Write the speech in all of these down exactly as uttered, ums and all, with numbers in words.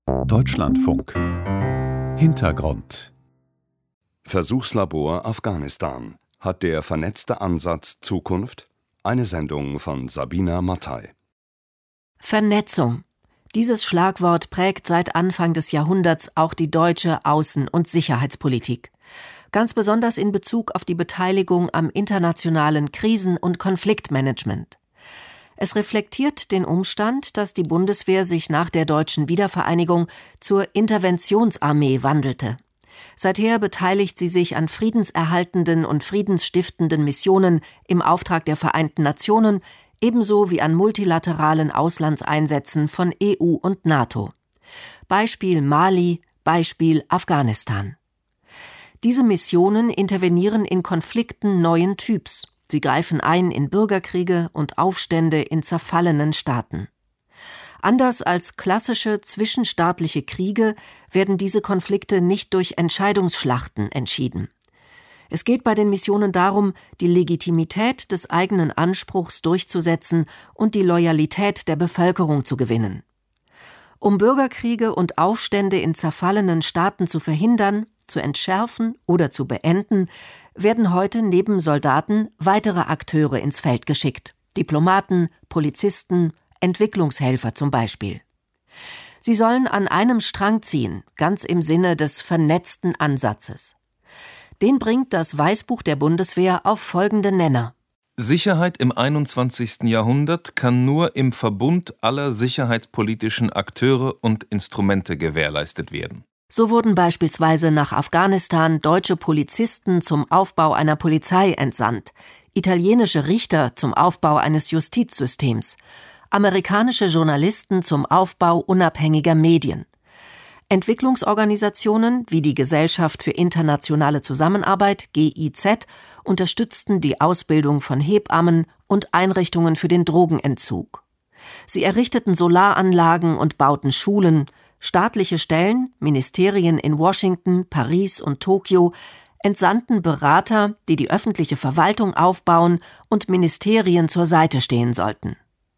Deutschlandfunk. Hintergrund. Versuchslabor Afghanistan. Hat der vernetzte Ansatz Zukunft? Eine Sendung von Sabina Mattei. Vernetzung. Dieses Schlagwort prägt seit Anfang des Jahrhunderts auch die deutsche Außen- und Sicherheitspolitik. Ganz besonders in Bezug auf die Beteiligung am internationalen Krisen- und Konfliktmanagement. Es reflektiert den Umstand, dass die Bundeswehr sich nach der deutschen Wiedervereinigung zur Interventionsarmee wandelte. Seither beteiligt sie sich an friedenserhaltenden und friedensstiftenden Missionen im Auftrag der Vereinten Nationen, ebenso wie an multilateralen Auslandseinsätzen von E U und NATO. Beispiel Mali, Beispiel Afghanistan. Diese Missionen intervenieren in Konflikten neuen Typs. Sie greifen ein in Bürgerkriege und Aufstände in zerfallenen Staaten. Anders als klassische zwischenstaatliche Kriege werden diese Konflikte nicht durch Entscheidungsschlachten entschieden. Es geht bei den Missionen darum, die Legitimität des eigenen Anspruchs durchzusetzen und die Loyalität der Bevölkerung zu gewinnen. Um Bürgerkriege und Aufstände in zerfallenen Staaten zu verhindern, zu entschärfen oder zu beenden, werden heute neben Soldaten weitere Akteure ins Feld geschickt. Diplomaten, Polizisten, Entwicklungshelfer zum Beispiel. Sie sollen an einem Strang ziehen, ganz im Sinne des vernetzten Ansatzes. Den bringt das Weißbuch der Bundeswehr auf folgende Nenner. Sicherheit im einundzwanzigsten Jahrhundert kann nur im Verbund aller sicherheitspolitischen Akteure und Instrumente gewährleistet werden. So wurden beispielsweise nach Afghanistan deutsche Polizisten zum Aufbau einer Polizei entsandt, italienische Richter zum Aufbau eines Justizsystems, amerikanische Journalisten zum Aufbau unabhängiger Medien. Entwicklungsorganisationen wie die Gesellschaft für internationale Zusammenarbeit, G I Z, unterstützten die Ausbildung von Hebammen und Einrichtungen für den Drogenentzug. Sie errichteten Solaranlagen und bauten Schulen. Staatliche Stellen, Ministerien in Washington, Paris und Tokio entsandten Berater, die die öffentliche Verwaltung aufbauen und Ministerien zur Seite stehen sollten.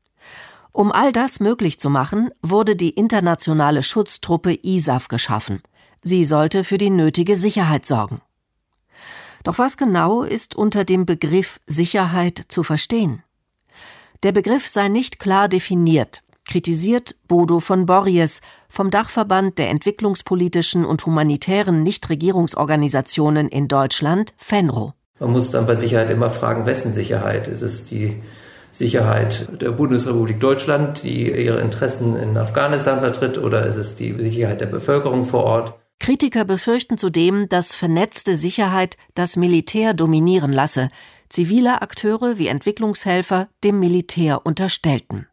Um all das möglich zu machen, wurde die internationale Schutztruppe I S A F geschaffen. Sie sollte für die nötige Sicherheit sorgen. Doch was genau ist unter dem Begriff Sicherheit zu verstehen? Der Begriff sei nicht klar definiert, kritisiert Bodo von Borries vom Dachverband der entwicklungspolitischen und humanitären Nichtregierungsorganisationen in Deutschland, FENRO. Man muss dann bei Sicherheit immer fragen, wessen Sicherheit? Ist es die Sicherheit der Bundesrepublik Deutschland, die ihre Interessen in Afghanistan vertritt, oder ist es die Sicherheit der Bevölkerung vor Ort? Kritiker befürchten zudem, dass vernetzte Sicherheit das Militär dominieren lasse, zivile Akteure wie Entwicklungshelfer dem Militär unterstellten.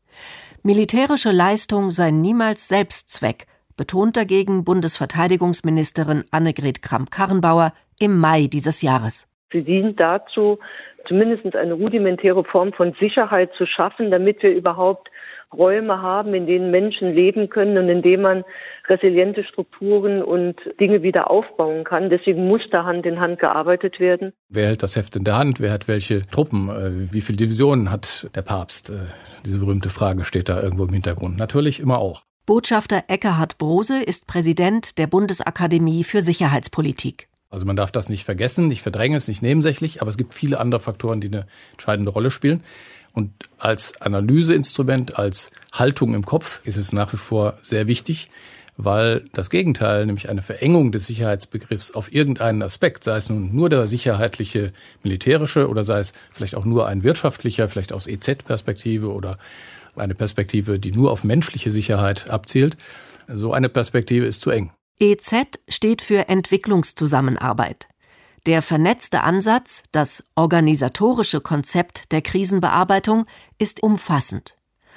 Militärische Leistung sei niemals Selbstzweck, betont dagegen Bundesverteidigungsministerin Annegret Kramp-Karrenbauer im Mai dieses Jahres. Sie dient dazu, zumindest eine rudimentäre Form von Sicherheit zu schaffen, damit wir überhaupt Räume haben, in denen Menschen leben können und in denen man resiliente Strukturen und Dinge wieder aufbauen kann. Deswegen muss da Hand in Hand gearbeitet werden. Wer hält das Heft in der Hand? Wer hat welche Truppen? Wie viele Divisionen hat der Papst? Diese berühmte Frage steht da irgendwo im Hintergrund. Natürlich immer auch. Botschafter Ekkehard Brose ist Präsident der Bundesakademie für Sicherheitspolitik. Also man darf das nicht vergessen, nicht verdrängen, es ist nicht nebensächlich, aber es gibt viele andere Faktoren, die eine entscheidende Rolle spielen. Und als Analyseinstrument, als Haltung im Kopf ist es nach wie vor sehr wichtig, weil das Gegenteil, nämlich eine Verengung des Sicherheitsbegriffs auf irgendeinen Aspekt, sei es nun nur der sicherheitliche, militärische oder sei es vielleicht auch nur ein wirtschaftlicher, vielleicht aus E Z-Perspektive oder eine Perspektive, die nur auf menschliche Sicherheit abzielt, so eine Perspektive ist zu eng. E Z steht für Entwicklungszusammenarbeit. Der vernetzte Ansatz, das organisatorische Konzept der Krisenbearbeitung, ist umfassend.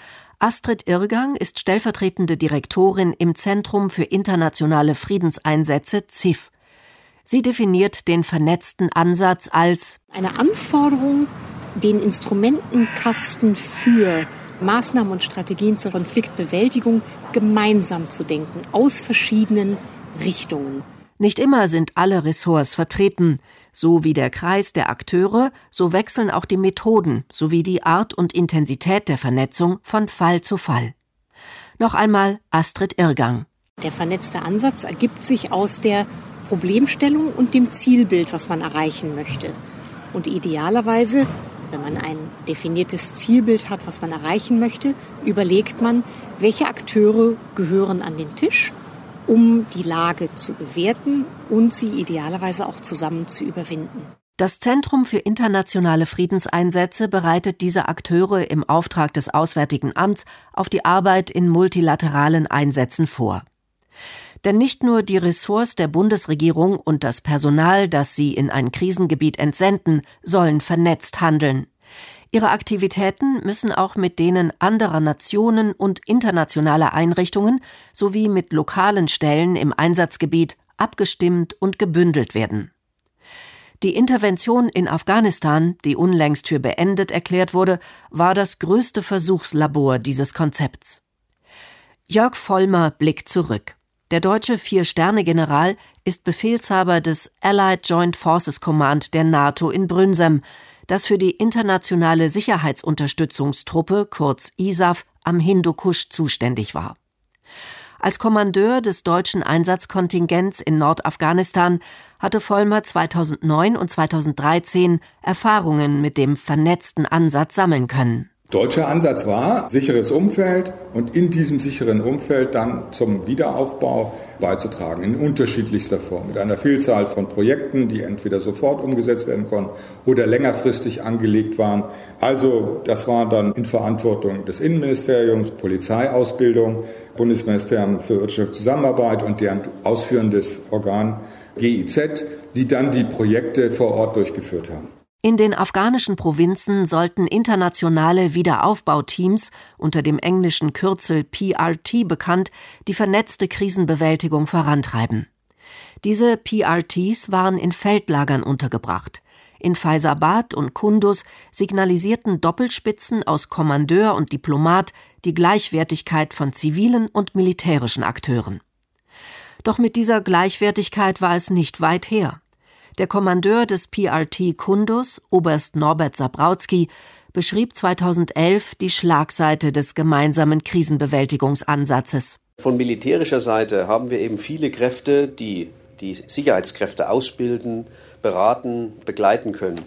Astrid Irrgang ist stellvertretende Direktorin im Zentrum für internationale Friedenseinsätze Z I F. Sie definiert den vernetzten Ansatz als eine Anforderung, den Instrumentenkasten für Maßnahmen und Strategien zur Konfliktbewältigung gemeinsam zu denken, aus verschiedenen Richtungen. Nicht immer sind alle Ressorts vertreten. So wie der Kreis der Akteure, so wechseln auch die Methoden sowie die Art und Intensität der Vernetzung von Fall zu Fall. Noch einmal Astrid Irrgang. Der vernetzte Ansatz ergibt sich aus der Problemstellung und dem Zielbild, was man erreichen möchte. Und idealerweise, wenn man ein definiertes Zielbild hat, was man erreichen möchte, überlegt man, welche Akteure gehören an den Tisch, um die Lage zu bewerten und sie idealerweise auch zusammen zu überwinden. Das Zentrum für internationale Friedenseinsätze bereitet diese Akteure im Auftrag des Auswärtigen Amts auf die Arbeit in multilateralen Einsätzen vor. Denn nicht nur die Ressorts der Bundesregierung und das Personal, das sie in ein Krisengebiet entsenden, sollen vernetzt handeln. Ihre Aktivitäten müssen auch mit denen anderer Nationen und internationaler Einrichtungen sowie mit lokalen Stellen im Einsatzgebiet abgestimmt und gebündelt werden. Die Intervention in Afghanistan, die unlängst für beendet erklärt wurde, war das größte Versuchslabor dieses Konzepts. Jörg Vollmer blickt zurück. Der deutsche Vier-Sterne-General ist Befehlshaber des Allied Joint Forces Command der NATO in Brünsem, das für die internationale Sicherheitsunterstützungstruppe, kurz I S A F, am Hindukusch zuständig war. Als Kommandeur des deutschen Einsatzkontingents in Nordafghanistan hatte Vollmer zweitausendneun und zweitausenddreizehn Erfahrungen mit dem vernetzten Ansatz sammeln können. Deutscher Ansatz war, sicheres Umfeld und in diesem sicheren Umfeld dann zum Wiederaufbau beizutragen, in unterschiedlichster Form, mit einer Vielzahl von Projekten, die entweder sofort umgesetzt werden konnten oder längerfristig angelegt waren. Also das war dann in Verantwortung des Innenministeriums, Polizeiausbildung, Bundesministerium für wirtschaftliche Zusammenarbeit und deren ausführendes Organ G I Z, die dann die Projekte vor Ort durchgeführt haben. In den afghanischen Provinzen sollten internationale Wiederaufbauteams, unter dem englischen Kürzel P R T bekannt, die vernetzte Krisenbewältigung vorantreiben. Diese P R Ts waren in Feldlagern untergebracht. In Faizabad und Kunduz signalisierten Doppelspitzen aus Kommandeur und Diplomat die Gleichwertigkeit von zivilen und militärischen Akteuren. Doch mit dieser Gleichwertigkeit war es nicht weit her. Der Kommandeur des P R T Kunduz, Oberst Norbert Sabrautzky, beschrieb zweitausendelf die Schlagseite des gemeinsamen Krisenbewältigungsansatzes. Von militärischer Seite haben wir eben viele Kräfte, die die Sicherheitskräfte ausbilden, beraten, begleiten können.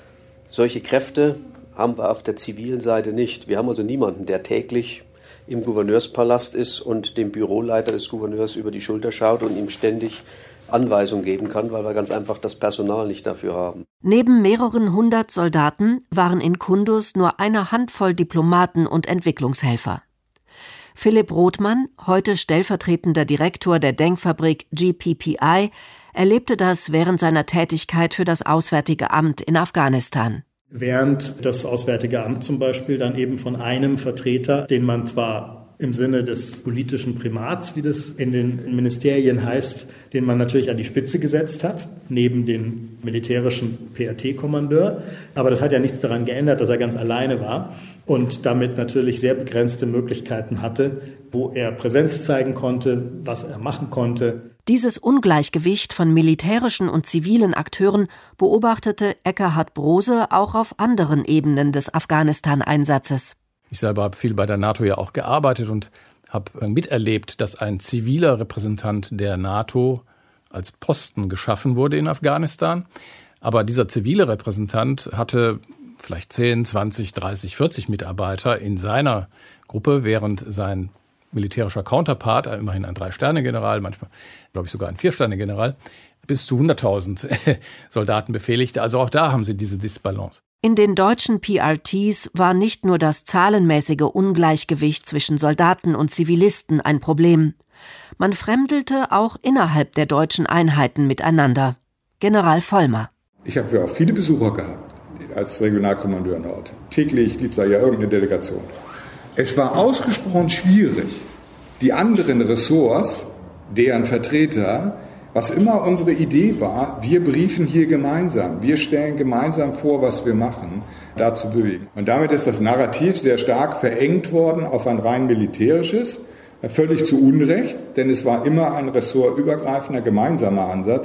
Solche Kräfte haben wir auf der zivilen Seite nicht. Wir haben also niemanden, der täglich im Gouverneurspalast ist und dem Büroleiter des Gouverneurs über die Schulter schaut und ihm ständig Anweisungen geben kann, weil wir ganz einfach das Personal nicht dafür haben. Neben mehreren hundert Soldaten waren in Kunduz nur eine Handvoll Diplomaten und Entwicklungshelfer. Philipp Rothmann, heute stellvertretender Direktor der Denkfabrik G P P I, erlebte das während seiner Tätigkeit für das Auswärtige Amt in Afghanistan. Während das Auswärtige Amt zum Beispiel dann eben von einem Vertreter, den man zwar im Sinne des politischen Primats, wie das in den Ministerien heißt, den man natürlich an die Spitze gesetzt hat, neben dem militärischen P R T-Kommandeur. Aber das hat ja nichts daran geändert, dass er ganz alleine war und damit natürlich sehr begrenzte Möglichkeiten hatte, wo er Präsenz zeigen konnte, was er machen konnte. Dieses Ungleichgewicht von militärischen und zivilen Akteuren beobachtete Eckhard Brose auch auf anderen Ebenen des Afghanistan-Einsatzes. Ich selber habe viel bei der NATO ja auch gearbeitet und habe miterlebt, dass ein ziviler Repräsentant der NATO als Posten geschaffen wurde in Afghanistan. Aber dieser zivile Repräsentant hatte vielleicht zehn, zwanzig, dreißig, vierzig Mitarbeiter in seiner Gruppe, während sein militärischer Counterpart, immerhin ein Drei-Sterne-General, manchmal glaube ich sogar ein Vier-Sterne-General, bis zu hunderttausend Soldaten befehligte. Also auch da haben sie diese Disbalance. In den deutschen P R Ts war nicht nur das zahlenmäßige Ungleichgewicht zwischen Soldaten und Zivilisten ein Problem. Man fremdelte auch innerhalb der deutschen Einheiten miteinander. General Vollmer. Ich habe ja auch viele Besucher gehabt als Regionalkommandeur Nord. Täglich lief da ja irgendeine Delegation. Es war ausgesprochen schwierig, die anderen Ressorts, deren Vertreter, was immer unsere Idee war, wir briefen hier gemeinsam, wir stellen gemeinsam vor, was wir machen, da zu bewegen. Und damit ist das Narrativ sehr stark verengt worden auf ein rein militärisches, völlig zu Unrecht, denn es war immer ein ressortübergreifender gemeinsamer Ansatz.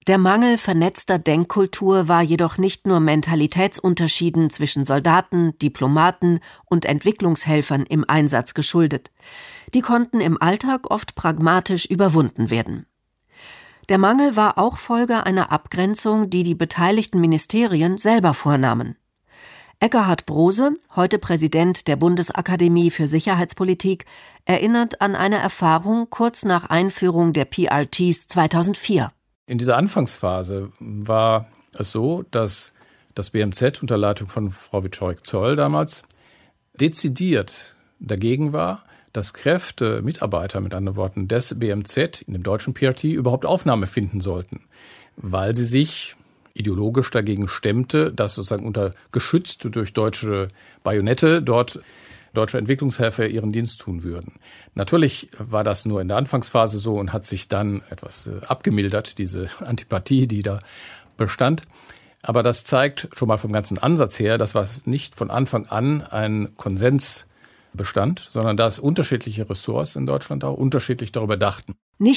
Der Mangel vernetzter Denkkultur war jedoch nicht nur Mentalitätsunterschieden zwischen Soldaten, Diplomaten und Entwicklungshelfern im Einsatz geschuldet. Die konnten im Alltag oft pragmatisch überwunden werden. Der Mangel war auch Folge einer Abgrenzung, die die beteiligten Ministerien selber vornahmen. Ekkehard Brose, heute Präsident der Bundesakademie für Sicherheitspolitik, erinnert an eine Erfahrung kurz nach Einführung der P R Ts zweitausendvier. In dieser Anfangsphase war es so, dass das B M Z unter Leitung von Frau Wieczorek-Zoll damals dezidiert dagegen war, dass Kräfte, Mitarbeiter mit anderen Worten des B M Z in dem deutschen P R T überhaupt Aufnahme finden sollten, weil sie sich ideologisch dagegen stemmte, dass sozusagen unter geschützt durch deutsche Bajonette dort deutsche Entwicklungshelfer ihren Dienst tun würden. Natürlich war das nur in der Anfangsphase so und hat sich dann etwas abgemildert, diese Antipathie, die da bestand. Aber das zeigt schon mal vom ganzen Ansatz her, dass was nicht von Anfang an ein Konsens bestand, sondern dass unterschiedliche Ressorts in Deutschland auch unterschiedlich darüber dachten.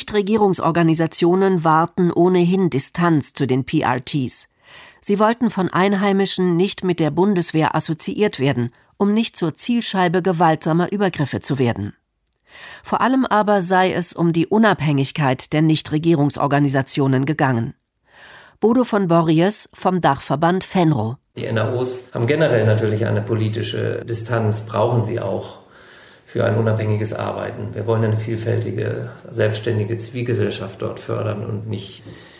Nichtregierungsorganisationen wahrten ohnehin Distanz zu den P R Ts. Sie wollten von Einheimischen nicht mit der Bundeswehr assoziiert werden, um nicht zur Zielscheibe gewaltsamer Übergriffe zu werden. Vor allem aber sei es um die Unabhängigkeit der Nichtregierungsorganisationen gegangen. Bodo von Borries vom Dachverband Fenro. Die N A Os haben generell natürlich eine politische Distanz, brauchen sie auch für ein unabhängiges Arbeiten. Wir wollen eine vielfältige, selbstständige Zivilgesellschaft dort fördern und nicht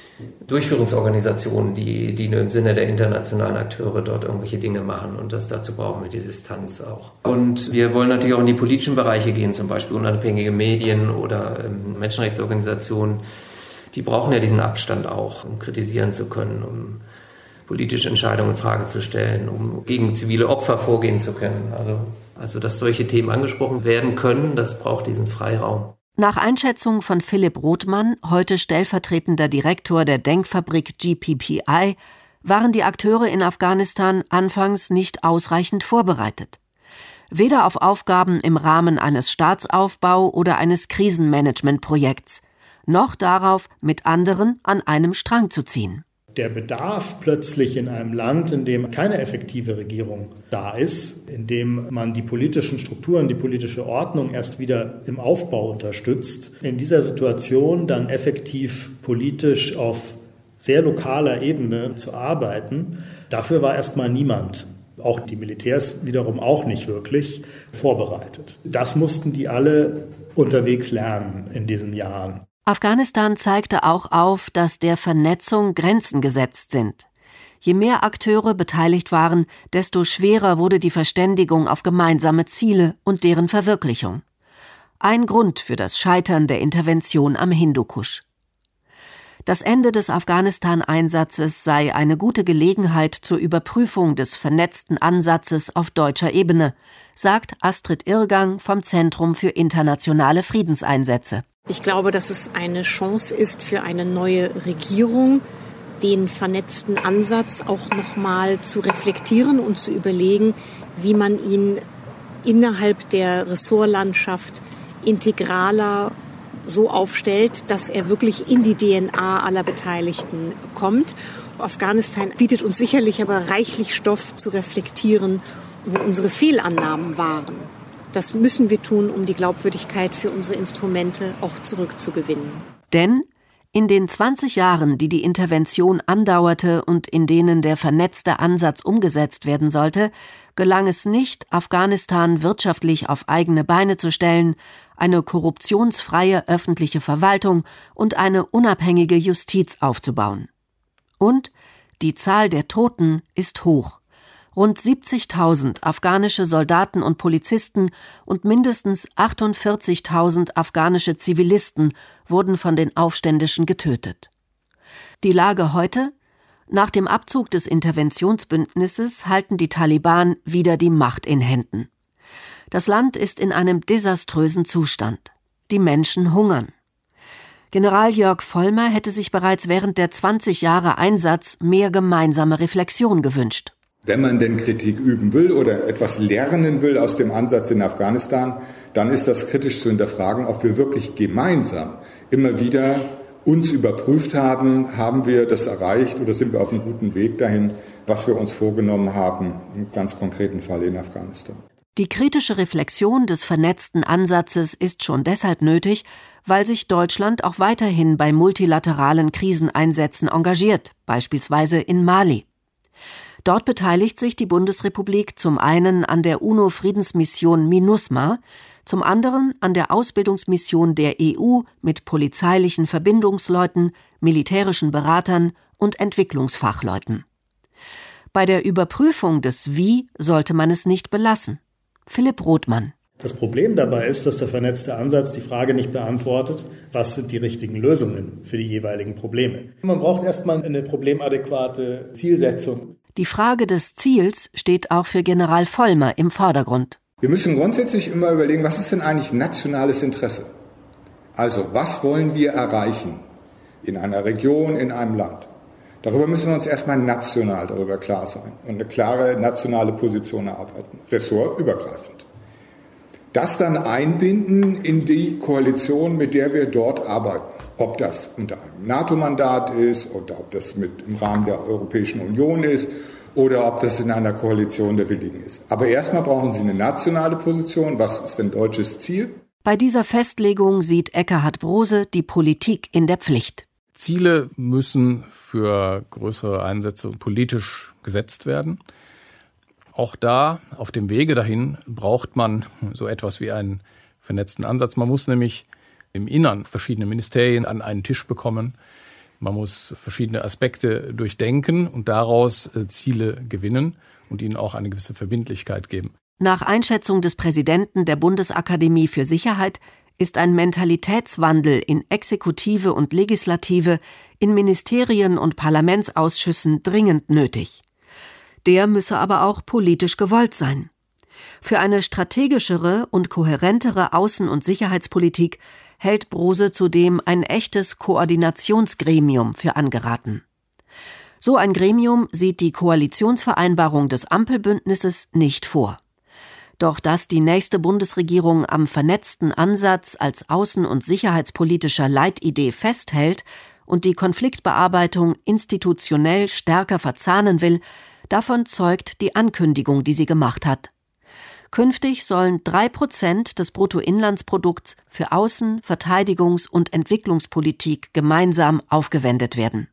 Durchführungsorganisationen, die, die nur im Sinne der internationalen Akteure dort irgendwelche Dinge machen. Und das, dazu brauchen wir die Distanz auch. Und wir wollen natürlich auch in die politischen Bereiche gehen, zum Beispiel unabhängige Medien oder ähm, Menschenrechtsorganisationen. Die brauchen ja diesen Abstand auch, um kritisieren zu können, um politische Entscheidungen in Frage zu stellen, um gegen zivile Opfer vorgehen zu können. Also, also dass solche Themen angesprochen werden können, das braucht diesen Freiraum. Nach Einschätzung von Philipp Rothmann, heute stellvertretender Direktor der Denkfabrik G P P I, waren die Akteure in Afghanistan anfangs nicht ausreichend vorbereitet. Weder auf Aufgaben im Rahmen eines Staatsaufbau- oder eines Krisenmanagementprojekts, noch darauf, mit anderen an einem Strang zu ziehen. Der Bedarf plötzlich in einem Land, in dem keine effektive Regierung da ist, in dem man die politischen Strukturen, die politische Ordnung erst wieder im Aufbau unterstützt, in dieser Situation dann effektiv politisch auf sehr lokaler Ebene zu arbeiten, dafür war erstmal niemand, auch die Militärs wiederum auch nicht wirklich, vorbereitet. Das mussten die alle unterwegs lernen in diesen Jahren. Afghanistan zeigte auch auf, dass der Vernetzung Grenzen gesetzt sind. Je mehr Akteure beteiligt waren, desto schwerer wurde die Verständigung auf gemeinsame Ziele und deren Verwirklichung. Ein Grund für das Scheitern der Intervention am Hindukusch. Das Ende des Afghanistan-Einsatzes sei eine gute Gelegenheit zur Überprüfung des vernetzten Ansatzes auf deutscher Ebene, sagt Astrid Irrgang vom Zentrum für internationale Friedenseinsätze. Ich glaube, dass es eine Chance ist für eine neue Regierung, den vernetzten Ansatz auch nochmal zu reflektieren und zu überlegen, wie man ihn innerhalb der Ressortlandschaft integraler so aufstellt, dass er wirklich in die D N A aller Beteiligten kommt. Afghanistan bietet uns sicherlich aber reichlich Stoff zu reflektieren, wo unsere Fehlannahmen waren. Das müssen wir tun, um die Glaubwürdigkeit für unsere Instrumente auch zurückzugewinnen. Denn in den zwanzig Jahren, die die Intervention andauerte und in denen der vernetzte Ansatz umgesetzt werden sollte, gelang es nicht, Afghanistan wirtschaftlich auf eigene Beine zu stellen, eine korruptionsfreie öffentliche Verwaltung und eine unabhängige Justiz aufzubauen. Und die Zahl der Toten ist hoch. Rund siebzigtausend afghanische Soldaten und Polizisten und mindestens achtundvierzigtausend afghanische Zivilisten wurden von den Aufständischen getötet. Die Lage heute? Nach dem Abzug des Interventionsbündnisses halten die Taliban wieder die Macht in Händen. Das Land ist in einem desaströsen Zustand. Die Menschen hungern. General Jörg Vollmer hätte sich bereits während der zwanzig Jahre Einsatz mehr gemeinsame Reflexion gewünscht. Wenn man denn Kritik üben will oder etwas lernen will aus dem Ansatz in Afghanistan, dann ist das kritisch zu hinterfragen, ob wir wirklich gemeinsam immer wieder uns überprüft haben, haben wir das erreicht oder sind wir auf einem guten Weg dahin, was wir uns vorgenommen haben, im ganz konkreten Fall in Afghanistan. Die kritische Reflexion des vernetzten Ansatzes ist schon deshalb nötig, weil sich Deutschland auch weiterhin bei multilateralen Kriseneinsätzen engagiert, beispielsweise in Mali. Dort beteiligt sich die Bundesrepublik zum einen an der UNO-Friedensmission MINUSMA, zum anderen an der Ausbildungsmission der E U mit polizeilichen Verbindungsleuten, militärischen Beratern und Entwicklungsfachleuten. Bei der Überprüfung des Wie sollte man es nicht belassen. Philipp Rothmann. Das Problem dabei ist, dass der vernetzte Ansatz die Frage nicht beantwortet, was sind die richtigen Lösungen für die jeweiligen Probleme. Man braucht erstmal eine problemadäquate Zielsetzung. Die Frage des Ziels steht auch für General Vollmer im Vordergrund. Wir müssen grundsätzlich immer überlegen, was ist denn eigentlich nationales Interesse? Also, was wollen wir erreichen in einer Region, in einem Land? Darüber müssen wir uns erstmal national darüber klar sein und eine klare nationale Position erarbeiten, ressortübergreifend. Das dann einbinden in die Koalition, mit der wir dort arbeiten. Ob das unter einem NATO-Mandat ist oder ob das mit im Rahmen der Europäischen Union ist oder ob das in einer Koalition der Willigen ist. Aber erstmal brauchen Sie eine nationale Position. Was ist denn deutsches Ziel? Bei dieser Festlegung sieht Ekkehard Brose die Politik in der Pflicht. Ziele müssen für größere Einsätze politisch gesetzt werden. Auch da, auf dem Wege dahin, braucht man so etwas wie einen vernetzten Ansatz. Man muss nämlich im Innern verschiedene Ministerien an einen Tisch bekommen. Man muss verschiedene Aspekte durchdenken und daraus Ziele gewinnen und ihnen auch eine gewisse Verbindlichkeit geben. Nach Einschätzung des Präsidenten der Bundesakademie für Sicherheit ist ein Mentalitätswandel in Exekutive und Legislative, in Ministerien und Parlamentsausschüssen dringend nötig. Der müsse aber auch politisch gewollt sein. Für eine strategischere und kohärentere Außen- und Sicherheitspolitik hält Brose zudem ein echtes Koordinationsgremium für angeraten. So ein Gremium sieht die Koalitionsvereinbarung des Ampelbündnisses nicht vor. Doch dass die nächste Bundesregierung am vernetzten Ansatz als außen- und sicherheitspolitischer Leitidee festhält und die Konfliktbearbeitung institutionell stärker verzahnen will, davon zeugt die Ankündigung, die sie gemacht hat. Künftig sollen drei Prozent des Bruttoinlandsprodukts für Außen-, Verteidigungs- und Entwicklungspolitik gemeinsam aufgewendet werden.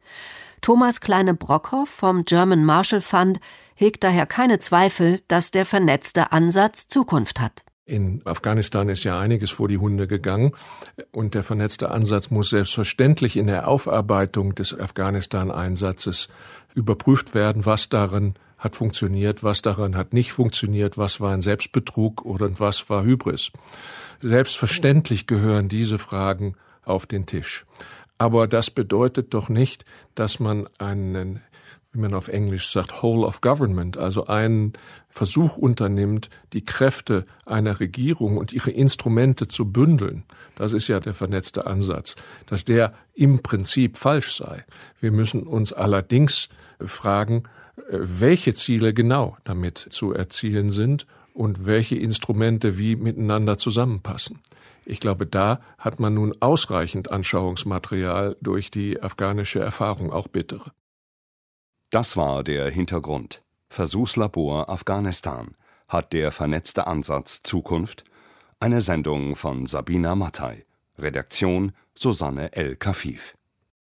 Thomas Kleine-Brockhoff vom German Marshall Fund hegt daher keine Zweifel, dass der vernetzte Ansatz Zukunft hat. In Afghanistan ist ja einiges vor die Hunde gegangen und der vernetzte Ansatz muss selbstverständlich in der Aufarbeitung des Afghanistan-Einsatzes überprüft werden, was darin hat funktioniert, was daran hat nicht funktioniert, was war ein Selbstbetrug oder was war Hybris. Selbstverständlich gehören diese Fragen auf den Tisch. Aber das bedeutet doch nicht, dass man einen, wie man auf Englisch sagt, Whole of Government, also einen Versuch unternimmt, die Kräfte einer Regierung und ihre Instrumente zu bündeln. Das ist ja der vernetzte Ansatz, dass der im Prinzip falsch sei. Wir müssen uns allerdings fragen, welche Ziele genau damit zu erzielen sind und welche Instrumente wie miteinander zusammenpassen. Ich glaube, da hat man nun ausreichend Anschauungsmaterial durch die afghanische Erfahrung, auch bittere. Das war der Hintergrund. Versuchslabor Afghanistan. Hat der vernetzte Ansatz Zukunft? Eine Sendung von Sabina Mattei. Redaktion Susanne El Kafif.